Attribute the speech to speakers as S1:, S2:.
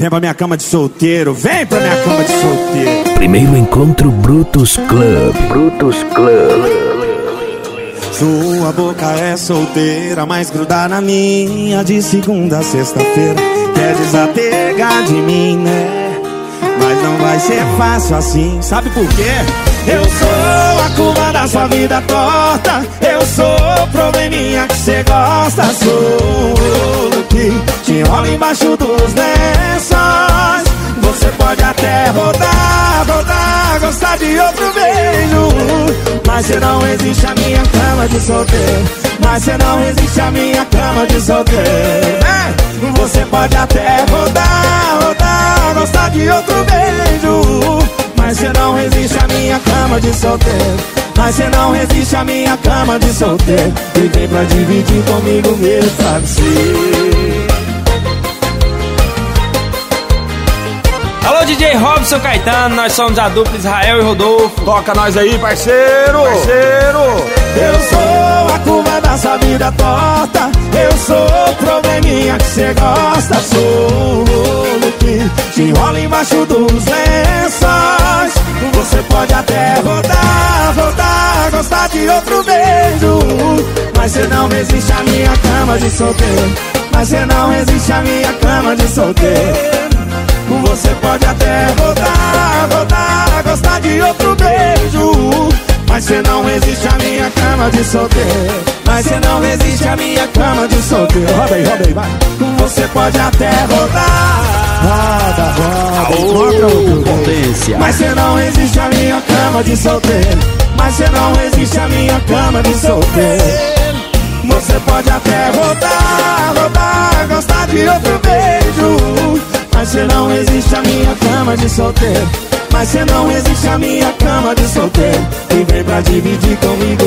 S1: Vem pra minha cama de solteiro, vem pra minha cama de solteiro.
S2: Primeiro encontro Brutus Club. Brutus Club.
S1: Sua boca é solteira, mas gruda na minha de segunda a sexta-feira. Quer desapegar de mim, né? Mas não vai ser fácil assim, sabe por quê? Eu sou a curva da sua vida torta. Eu sou o probleminha que cê gosta. Sou o que te enrola embaixo dos lençóis. Você pode até rodar, rodar, gostar de outro beijo, mas cê não resiste à minha cama de solteiro. Mas cê não resiste à minha cama de solteiro. Você pode até rodar, rodar, gostar de outro beijo, mas cê não resiste à minha cama de solteiro. Mas cê não resiste à minha cama de solteiro. E vem pra dividir comigo meu travesseiro.
S3: Alô, DJ Robson Caetano, nós somos a dupla Israel e Rodolfo.
S4: Toca nós aí, parceiro! Parceiro!
S1: Eu sou a curva da sua vida torta. Eu sou o probleminha que cê gosta. Sou o que te enrola embaixo dos lençóis. Você pode até rodar, rodar, gostar de outro beijo, mas cê não resiste à minha cama de solteiro. Mas cê não resiste à minha cama de solteiro. Você pode até rodar, rodar, gostar de outro beijo, mas cê não resiste à minha cama de solteiro. Mas cê não resiste à minha cama de solteiro. Roda aí, vai. Você pode até rodar, roda,
S2: Potência.
S1: mas cê não resiste à minha cama de solteiro. Mas cê não resiste à minha cama de solteiro. Você pode até rodar, rodar, gostar de outro beijo, mas cê não resiste à minha cama de solteiro. Mas cê não resiste à minha cama de solteiro. E vem pra dividir comigo